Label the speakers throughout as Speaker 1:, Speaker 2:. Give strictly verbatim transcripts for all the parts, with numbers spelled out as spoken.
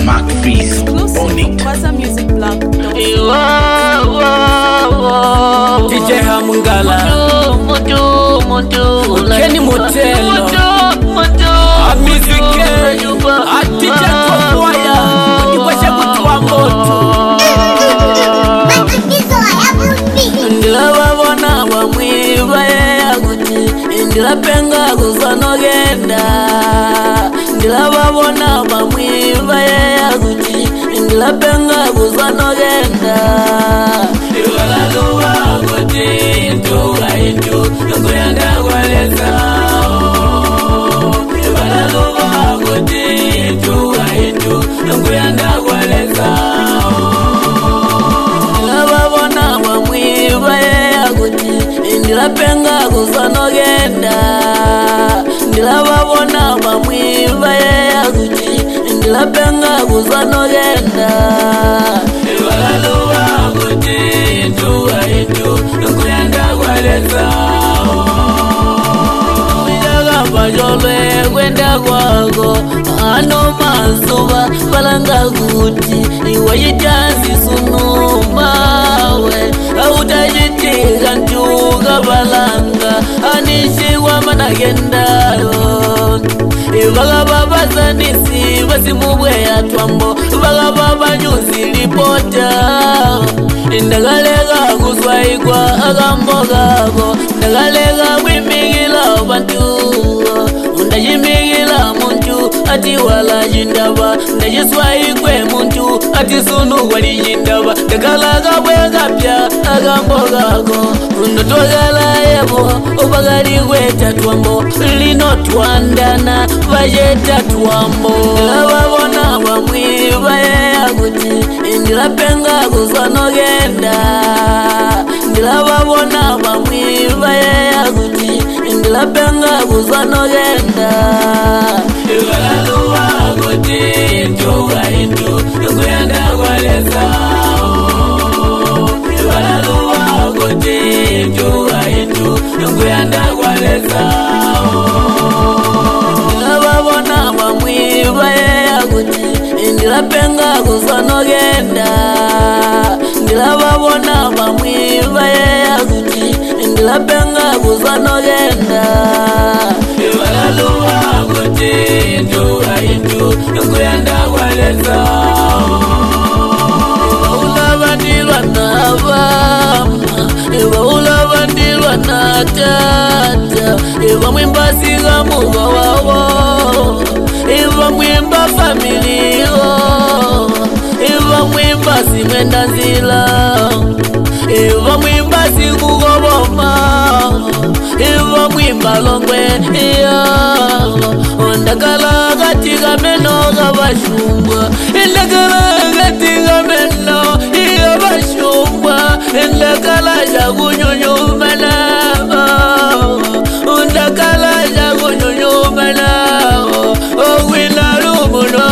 Speaker 1: Mark Freeze on it.
Speaker 2: D J Hamungala Kenny Motelo Amizike Atija Kokwaya Niwashe kutuwa moto Ndila wabona wamwiva ya kuti Ndila penga kusanogenda Ndila wabona wamwiva ya kuti Ndila penga kusanogenda Iwala luwa kuti Ntuwa intu Nkuyanda kwaleza Iwala luwa kuti Ntuwa intu Nkuyanda kwaleza Ndila wabona wamwiva ya kuti Ndila penga kusanogenda Ndila wabona wamwiva ya kuti Ndila penga kusanogenda Iwala luwa kuti Ntuwa intu Nkuyanda kwaleza Uyaga bajolwe kwenda kwako Ano masuba balanga kuti Iwayitazi sunumawe Autajitika ntuga balanga Anishiwa managendayo Iwaga baba zanisi Basimubwe ya twambo Iwaga baba nyuzi lipota Ndagalega kuswaigwa agambo gago Ndagalega wimigila bantu Ndajimigila muntu ati wala jindaba Ndajiswaigwe muntu ati sunu wali jindaba Ndagalaga wega pya agambo gago Ndotogala yebo ubagari weta twambo Lino twandana vajeta twambo Ndababona wamwiva ya kuti Ndila penga kusanogenda Ndila babona wamwiva ya kuti Ndila penga kusanogenda Iwala luwa kuti Ntuwa intu Nkuyanda kwaleza Iwala luwa kuti Ntuwa intu Nkuyanda kwaleza Ndila babona wamwiva ya kuti Ndila penga kusanogenda Ndila babona wamwiva ya kuti Ndila penga kusanogenda Iwala luwa kuti Ntuwa intu Nkuyanda kwaleza Iwa ulabandilwa na bama Iwa ulabandilwa na tata Iwa mwimba siga muga wawo Iwa mwimba familio Iwa mwimba simenda nzila Iwa mwimba sikugoboma Iwa mwimba longwe iya Ndakala gatika meno gabashumbwa Ndakala gatika meno iya bashumbwa Ndakala jagunyunyumana Ndakala jagunyunyumana Owina lumuno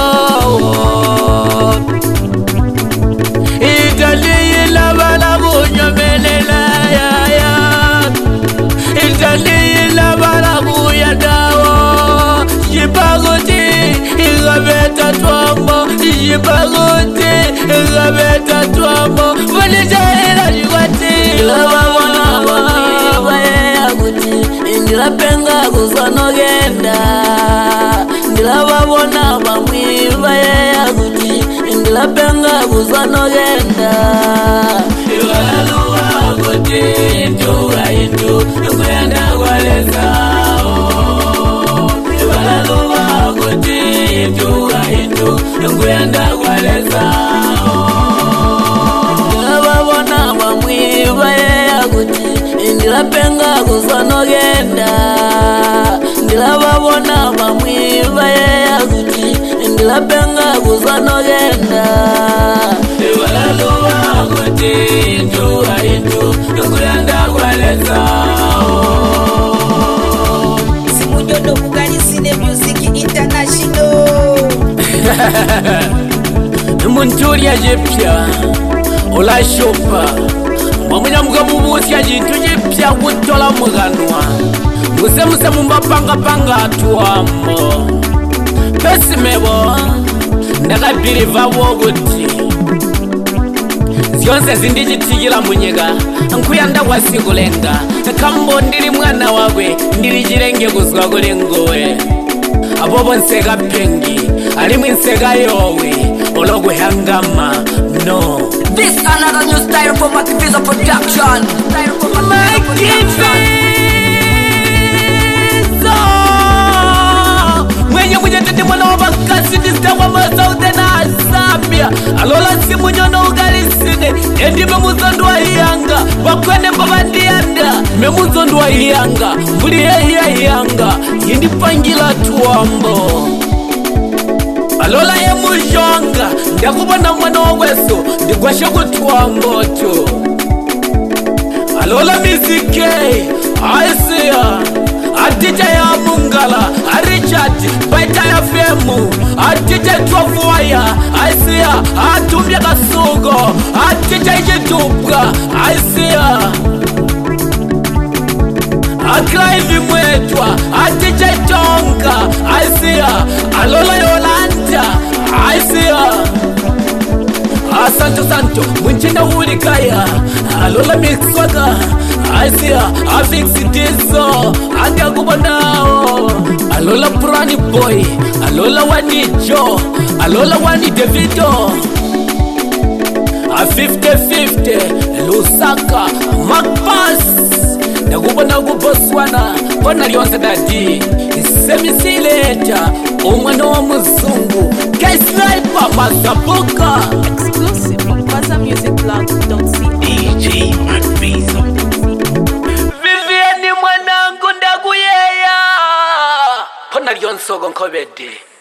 Speaker 2: Itali labala bunyomelela ya ya Itali labala buyadawo Jipagoti igabeta twambo Jipagoti igabeta twambo Vanijahila jigwati Lababona wamiwa ya kuti Ndila penga kusanogenda Ndila babona wamiwa ya kuti Ndila penga kusanogenda Iwala luwa kuti Ntuwa intu Nkuyanda kwaleza Iwala luwa kuti Ntuwa intu Nkuyanda kwaleza Ndila babona wamwiva ya kuti Ndila penga kusanogenda Ndila babona wamwiva ya kuti Ndila penga kusanogenda Iwala luwa kuti Ntuwa intu Nkuyanda kwaleza
Speaker 3: Simunyono Bugani Cine Music International
Speaker 2: Munturia jepya Ola shopa Mwamunya mgabubusi ya jintu jepya Kutola muganwa Muse muse mumba panga panga tuwamo Pesi mebo ndakabhirivha vokuti zyonse zindichitikira munyika nkuyanda kwasikulenga kambo ndiri mwana wakwe ndiri chilenge kuzwa kuli ngowe apopo nseka pengi alimwe nseka yowe olokuyangama no.
Speaker 4: This another new style from Mativiza Production.
Speaker 2: Mativiza mwenye mwenye tete mwana wabakasi nistawa masaute na asambia alola simu nyono ugalisine endi memuzondo wa hiyanga wakwene mbaba ndianda memuzondo wa hiyanga mbuli ya hiyanga yindi pangila tuwambo alola ye mujonga ndakubona mwana wagweso ndigwashe kutuwambo tu alola mizike aisiya Adija ya Mungala, a Richard, Baita ya Femu, Adija Twafuaya, Aisia, Atumbia Kasugo, Adija Ijetubga, Aisia, Akraivi Mwetwa, Adija Tonga, Aisia, Alola Yolanda, Aisia. Santo Santo, Munchina Hulikaya, Alola Mixwaga, Aisia, Afix Dizo, Anga Gubanao, Alola Prani Boy, Alola Wani Joe, Alola Wani Davido, a fifty fifty, Lusaka, Macpass, Nagubana Guboswana, Bonarionsa Dadi, Semisileta, Omano Muzungu, K Sniper, Mazabuka.
Speaker 3: Exclusive from Baza Music Blog dot c a.
Speaker 1: D J Mativiza.
Speaker 2: Vivieni mwanangu ndakuyeya. Pona lyonsogo nkobede.